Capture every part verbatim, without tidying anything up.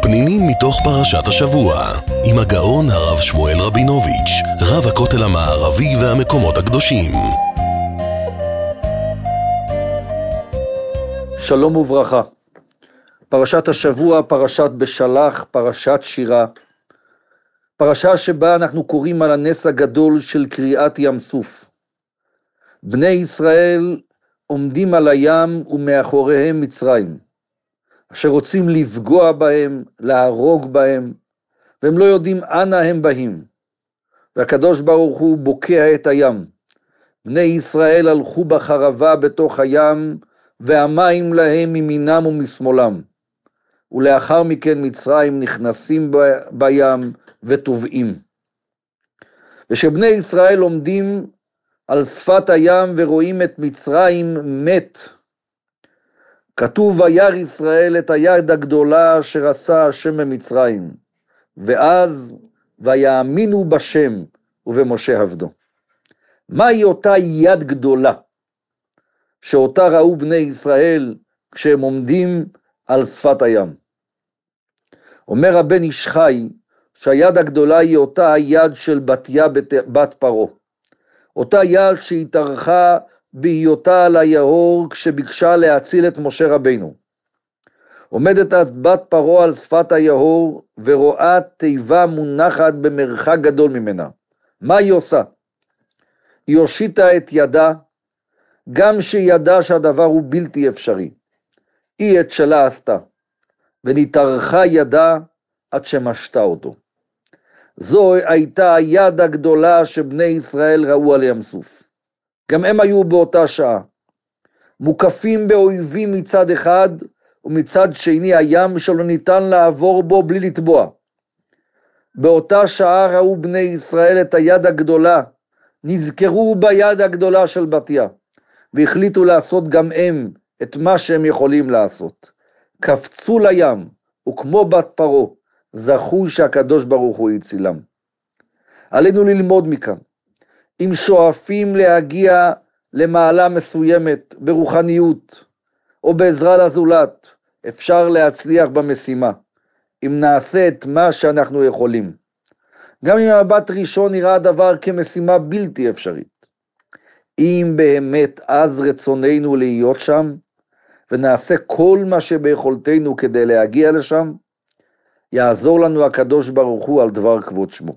פנינים מתוך פרשת השבוע, עם הגאון הרב שמואל רבינוביץ', רב הכותל המערבי והמקומות הקדושים. שלום וברכה. פרשת השבוע, פרשת בשלח, פרשת שירה. פרשה שבה אנחנו קוראים על הנס הגדול של קריעת ים סוף. בני ישראל עומדים על הים ומאחוריהם מצרים, אשר רוצים לפגוע בהם, להרוג בהם, והם לא יודעים אנה הם באים. והקדוש ברוך הוא בוקע את הים. בני ישראל הלכו בחרבה בתוך הים, והמים להם מימינם ומשמאלם. ולאחר מכן מצרים נכנסים ב- בים וטובעים. ושבני ישראל עומדים על שפת הים ורואים את מצרים מת. כתוב וירא ישראל את היד הגדולה אשר עשה השם במצרים, ואז ויאמינו בשם ובמשה עבדו. מהי אותה יד גדולה שאותה ראו בני ישראל כשהם עומדים על שפת הים? אומר הבן איש חי שהיד הגדולה היא אותה היד של בתיה בת פרעה, אותה יד שהתארכה בהיותה על היאור כשביקשה להציל את משה רבינו. עומדת אז בת פרעה על שפת היאור ורואה תיבה מונחת במרחק גדול ממנה. מה היא עושה? היא הושיטה את ידה, גם שידעה שהדבר הוא בלתי אפשרי. היא את שלה עשתה, ונתארכה ידה עד שמשתה אותו. זו הייתה היד הגדולה שבני ישראל ראו על ים סוף. גם הם היו באותה שעה, מוקפים באויבים מצד אחד, ומצד שני הים שלא ניתן לעבור בו בלי לטבוע. באותה שעה ראו בני ישראל את היד הגדולה, נזכרו ביד הגדולה של בתיה, והחליטו לעשות גם הם את מה שהם יכולים לעשות. קפצו לים, וכמו בת פרעה, זכו שהקדוש ברוך הוא הצילם. עלינו ללמוד מכאן. אם שואפים להגיע למעלה מסוימת ברוחניות או בעזרה לזולת, אפשר להצליח במשימה, אם נעשה את מה שאנחנו יכולים. גם אם המבט ראשון נראה הדבר כמשימה בלתי אפשרית. אם באמת אז רצוננו להיות שם, ונעשה כל מה שביכולתנו כדי להגיע לשם, יעזור לנו הקדוש ברוך הוא על דבר כבוד שמו.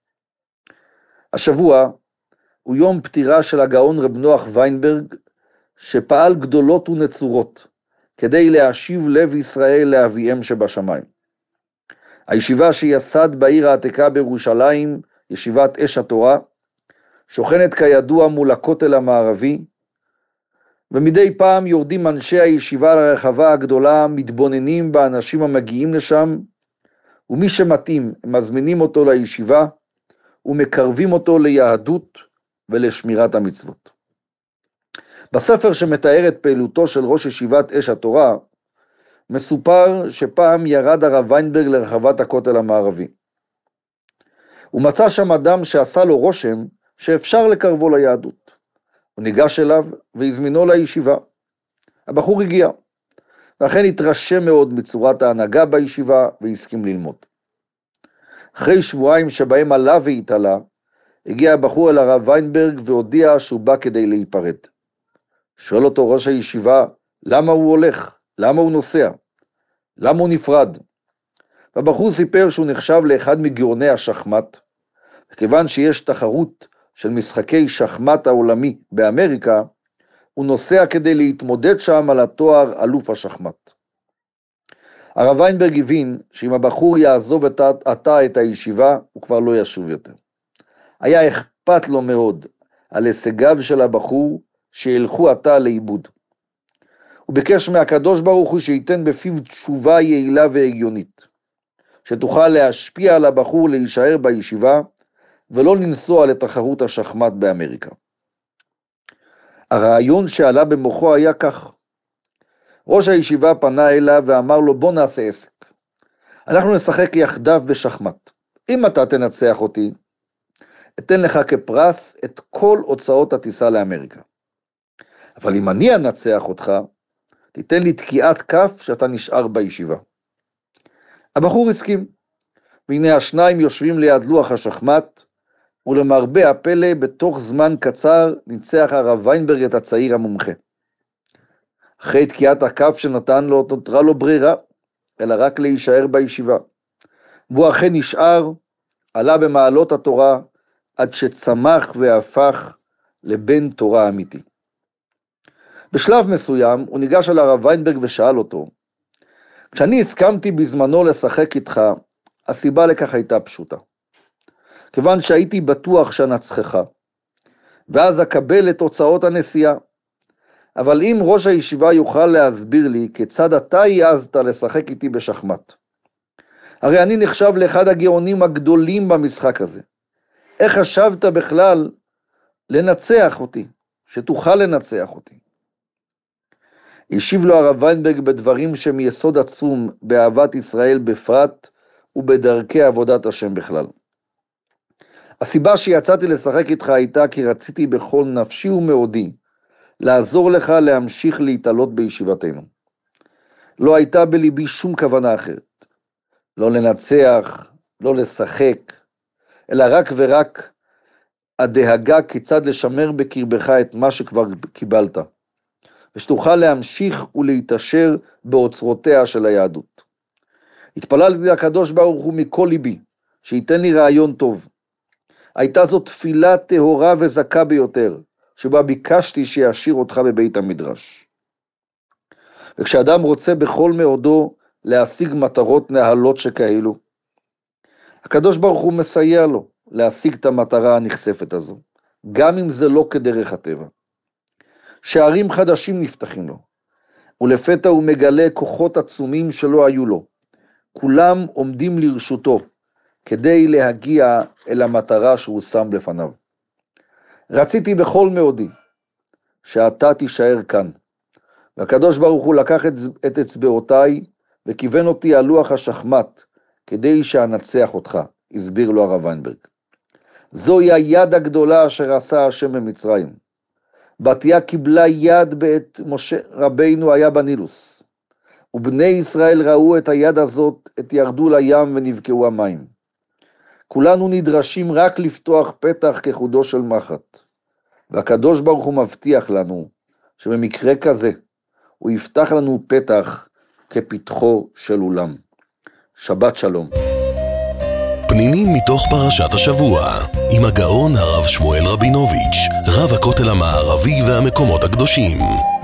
השבוע הוא יום פטירה של הגאון רב נוח ויינברג, שפעל גדולות ונצורות, כדי להשיב לב ישראל לאביהם שבשמיים. הישיבה שיסד בעיר העתיקה בירושלים, ישיבת אש התורה, שוכנת כידוע מול הכותל המערבי, ומדי פעם יורדים אנשי הישיבה לרחבה הגדולה, מתבוננים באנשים המגיעים לשם, ומי שמתאים, מזמינים אותו לישיבה, ומקרבים אותו ליהדות ולשמירת המצוות. בספר שמתאר את פעילותו של ראש ישיבת אש התורה, מסופר שפעם ירד הרב ויינברג לרחבת הכותל המערבי. הוא מצא שם אדם שעשה לו רושם שאפשר לקרבו ליהדות. הוא ניגש אליו והזמינו לישיבה. הבחור הגיע, ואכן התרשם מאוד מצורת ההנהגה בישיבה והסכים ללמוד. אחרי שבועיים שבהם עלה והתעלה, הגיע הבחור אל הרב ויינברג והודיע שהוא בא כדי להיפרד. שואל אותו ראש הישיבה, למה הוא הולך? למה הוא נוסע? למה הוא נפרד? והבחור סיפר שהוא נחשב לאחד מגאוני השחמט, וכיוון שיש תחרות של משחקי שחמט העולמי באמריקה, הוא נוסע כדי להתמודד שם על התואר אלוף השחמט. הרב ויינברג הבין שאם הבחור יעזוב עתה את הישיבה, הוא כבר לא ישוב יותר. היה אכפת לו מאוד על הישגיו של הבחור שילכו עתה לאיבוד. הוא ביקש מהקדוש ברוך הוא שייתן בפיו תשובה יעילה והגיונית, שתוכל להשפיע על הבחור להישאר בישיבה, ולא לנסוע לתחרות השחמט באמריקה. הרעיון שעלה במוחו היה כך. ראש הישיבה פנה אליו ואמר לו, בוא נעשה עסק. אנחנו נשחק יחדיו בשחמט. אם אתה תנצח אותי, אתן לך כפרס את כל הוצאות הטיסה לאמריקה. אבל אם אני אנצח אותך, תיתן לי תקיעת כף שאתה נשאר בישיבה. הבחור הסכים, והנה השניים יושבים ליד לוח השחמט, ולמרבה הפלא בתוך זמן קצר ניצח הרב ויינברג את הצעיר המומחה. אחרי תקיעת הכף שנתן לו, נותרה לו ברירה, אלא רק להישאר בישיבה. והוא אכן נשאר, עלה במעלות התורה, עד שצמח והפך לבן תורה אמיתי. בשלב מסוים הוא ניגש על הרב ויינברג ושאל אותו, כשאני הסכמתי בזמנו לשחק איתך, הסיבה לכך הייתה פשוטה. כיוון שהייתי בטוח שנצחך, ואז אקבל את הוצאות הנסיעה. אבל אם ראש הישיבה יוכל להסביר לי כיצד אתה העזת לשחק איתי בשחמט. הרי אני נחשב לאחד הגאונים הגדולים במשחק הזה. איך חשבת בכלל לנצח אותי, שתוכל לנצח אותי? השיב לו הרב ויינברג בדברים שמיסוד עצום באהבת ישראל בפרט ובדרכי עבודת השם בכלל. הסיבה שיצאתי לשחק איתך הייתה כי רציתי בכל נפשי ומאודי לעזור לך להמשיך להתעלות בישיבתנו. לא הייתה בליבי שום כוונה אחרת. לא לנצח, לא לשחק, אלא רק ורק הדאגה כיצד לשמר בקרבך את מה שכבר קיבלת, ושתוכל להמשיך ולהתעשר באוצרותיה של היהדות. התפללתי לקדוש ברוך הוא מכל ליבי, שייתן לי רעיון טוב. הייתה זו תפילה טהורה וזכה ביותר, שבה ביקשתי שישאיר אותך בבית המדרש. וכשאדם רוצה בכל מאודו להשיג מטרות נהלות שכאלו, הקדוש ברוך הוא מסייע לו להשיג את המטרה הנחשפת הזו, גם אם זה לא כדרך הטבע. שערים חדשים נפתחים לו, ולפתע הוא מגלה כוחות עצומים שלא היו לו, כולם עומדים לרשותו, כדי להגיע אל המטרה שהוא שם לפניו. רציתי בכל מאודי, שאתה תישאר כאן, והקדוש ברוך הוא לקח את, את אצבעותיי, וכיוון אותי על לוח השחמט, כדי שאנצח אותך, הסביר לו הרב ויינברג. זוהי היד הגדולה אשר עשה השם במצרים. בתיה קיבלה יד בעת משה רבינו היה בנילוס, ובני ישראל ראו את היד הזאת, את ירדו לים ונבקעו המים. כולנו נדרשים רק לפתוח פתח כחודו של מחט, והקדוש ברוך הוא מבטיח לנו, שבמקרה כזה, הוא יפתח לנו פתח כפתחו של אולם. שבת שלום. פנינים מתוך פרשת השבוע, עם הגאון הרב שמואל רבינוביץ', רב הכותל המערבי והמקומות הקדושים.